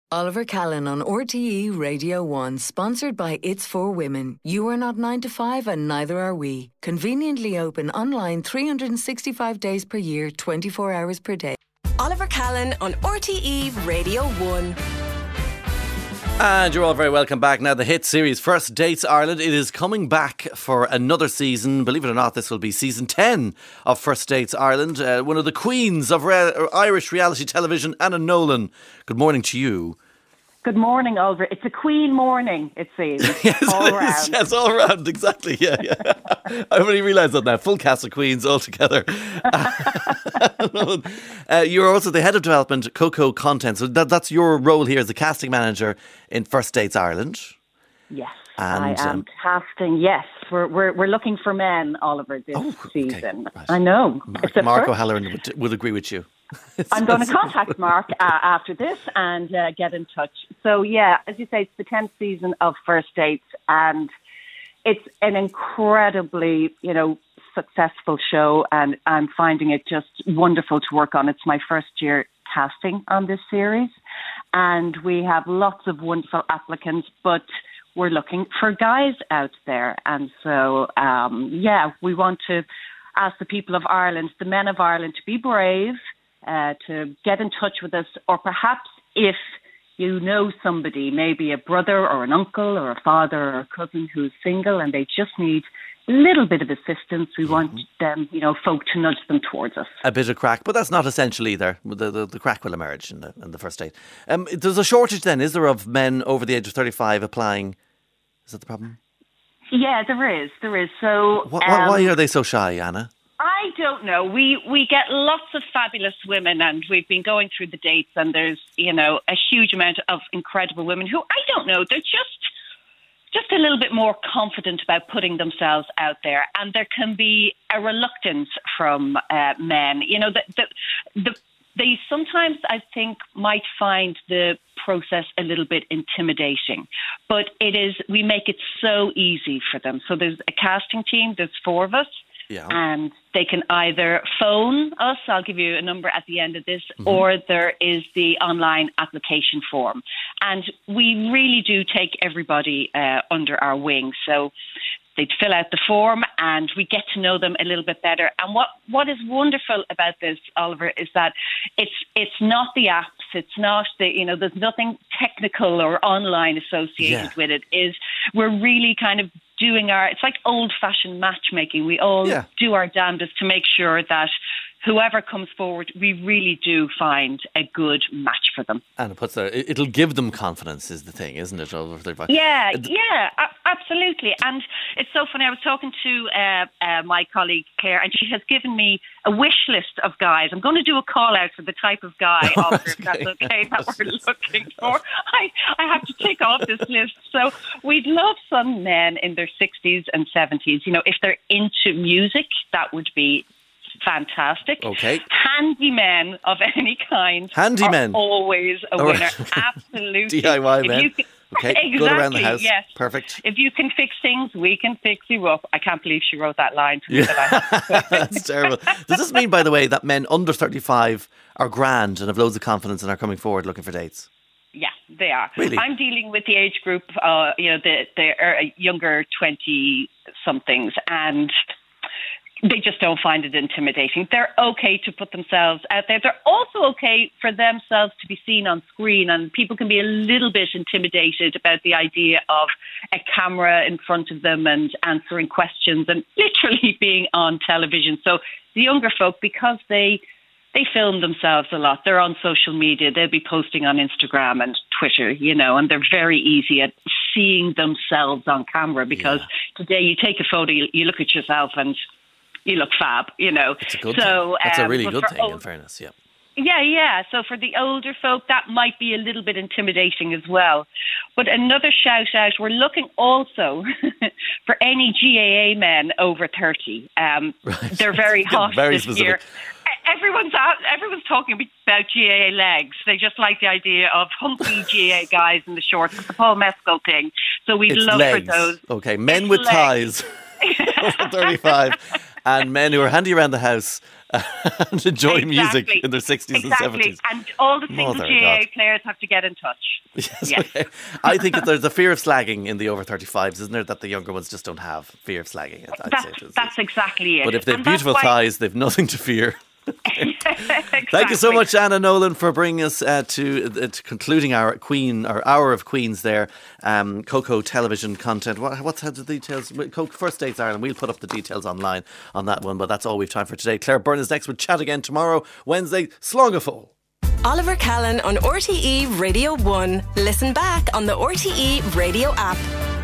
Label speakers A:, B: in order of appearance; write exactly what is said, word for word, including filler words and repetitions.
A: Oliver Callan on R T E Radio one, sponsored by It's For Women. You are not nine to five and neither are we. Conveniently open online three hundred sixty-five days per year, twenty-four hours per day.
B: Oliver Callan on R T E Radio one.
C: And you're all very welcome back. Now, the hit series First Dates Ireland, it is coming back for another season. Believe it or not, this will be season ten of First Dates Ireland. Uh, one of the queens of re- Irish reality television, Anna Nolan. Good morning to you.
D: Good morning, Oliver. It's a queen morning, it seems.
C: yes,
D: all around.
C: Yes, all around, exactly. Yeah, yeah. I only realised that now. Full cast of queens all together. uh, you're also the head of development, Coco Content. So that, that's your role here as the casting manager in First Dates Ireland.
D: Yes,
C: and,
D: I am
C: um,
D: casting. Yes, we're we're we're looking for men, Oliver, this
C: oh, okay,
D: season.
C: right.
D: I know.
C: Mark,
D: It's a
C: Mark
D: first.
C: O'Halloran would, would agree with you.
D: I'm going to contact Mark uh, after this and uh, get in touch. So, yeah, as you say, it's the tenth season of First Dates, and it's an incredibly, you know, successful show, and I'm finding it just wonderful to work on. It's my first year casting on this series, and we have lots of wonderful applicants, but we're looking for guys out there. And so, um, yeah, we want to ask the people of Ireland, the men of Ireland, to be brave, Uh, to get in touch with us, or perhaps if you know somebody, maybe a brother or an uncle or a father or a cousin who's single and they just need a little bit of assistance, we want them, you know, folk to nudge them towards us.
C: A bit of crack, but that's not essential either. The, the, the crack will emerge in the, in the first date. Um, there's a shortage then, is there, of men over the age of thirty-five applying? Is that the problem?
D: Yeah, there is, there is. So,
C: Why,
D: um,
C: why are they so shy, Anna?
D: I don't know. We we get lots of fabulous women, and we've been going through the dates, and there's, you know, a huge amount of incredible women who, I don't know, they're just just a little bit more confident about putting themselves out there, and there can be a reluctance from uh, men. You know, the, the the they sometimes, I think, might find the process a little bit intimidating, but it is. We make it so easy for them. So there's a casting team. There's four of us.
C: Yeah.
D: And they can either phone us, I'll give you a number at the end of this, mm-hmm. or there is the online application form. And we really do take everybody uh, under our wing. So they'd fill out the form and we get to know them a little bit better. And what, what is wonderful about this, Oliver, is that it's it's not the apps, it's not the, you know, there's nothing technical or online associated
C: yeah.
D: with it. Is we're really kind of doing our, it's like old-fashioned matchmaking. We all
C: yeah.
D: do our damnedest to make sure that whoever comes forward, we really do find a good match for them.
C: And it puts their, it'll give them confidence is the thing, isn't it?
D: Yeah, yeah, absolutely. And it's so funny. I was talking to uh, uh, my colleague Claire, and she has given me a wish list of guys. I'm going to do a call out for the type of guy, Oliver, if that's okay, that we're looking for. I, I have to tick off this list. So we'd love some men in their sixties and seventies. You know, if they're into music, that would be fantastic.
C: Okay.
D: Handymen of any kind
C: Handymen.
D: are always a
C: oh,
D: winner.
C: right.
D: Absolutely.
C: D I Y men.
D: You can,
C: okay,
D: exactly,
C: good around the house.
D: Yes.
C: Perfect.
D: If you can fix things, we can fix you up. I can't believe she wrote that line to me.
C: Yeah.
D: That I
C: That's terrible. Does this mean, by the way, that men under thirty-five are grand and have loads of confidence and are coming forward looking for dates?
D: Yeah, they are.
C: Really?
D: I'm dealing with the age group, uh, you know, the, the uh, younger twenty-somethings, and they just don't find it intimidating. They're okay to put themselves out there. They're also okay for themselves to be seen on screen, and people can be a little bit intimidated about the idea of a camera in front of them and answering questions and literally being on television. So the younger folk, because they they film themselves a lot, they're on social media, they'll be posting on Instagram and Twitter, you know, and they're very easy at seeing themselves on camera because yeah. today you take a photo, you, you look at yourself and you look fab, you know.
C: That's a good
D: so,
C: thing. That's
D: um,
C: a really good thing,
D: old,
C: in fairness, yeah.
D: Yeah, yeah. So for the older folk, that might be a little bit intimidating as well. But another shout out, we're looking also for any G A A men over thirty. Um, right. They're very hot
C: very
D: this
C: specific.
D: year. Everyone's out, everyone's talking about G A A legs. They just like the idea of hunky G A A guys in the shorts. It's the Paul Mescal thing. So we'd
C: it's
D: love
C: legs.
D: for those.
C: Okay, men
D: it's
C: with
D: legs.
C: ties. Over thirty-five. and men who are handy around the house and enjoy
D: Exactly.
C: music in their sixties
D: exactly.
C: and seventies.
D: And all the single
C: Mother
D: G A A
C: God.
D: players have to get in touch.
C: Yes,
D: Yes.
C: okay. I think that there's a fear of slagging in the over thirty-fives, isn't there, that the younger ones just don't have fear of slagging. I'd I'd
D: That's,
C: say it is.
D: that's exactly it.
C: But if they've
D: And that's
C: beautiful
D: why-
C: thighs, they've nothing to fear.
D: Exactly.
C: Thank you so much, Anna Nolan, for bringing us uh, to, uh, to concluding our Queen, our hour of Queens there. Um, Coco television content. What, what's the details? Coco First Dates Ireland. We'll put up the details online on that one, but that's all we've time for today. Claire Byrne is next. We'll chat again tomorrow, Wednesday. Slongafol.
B: Oliver Callan on R T E Radio one. Listen back on the R T E Radio app.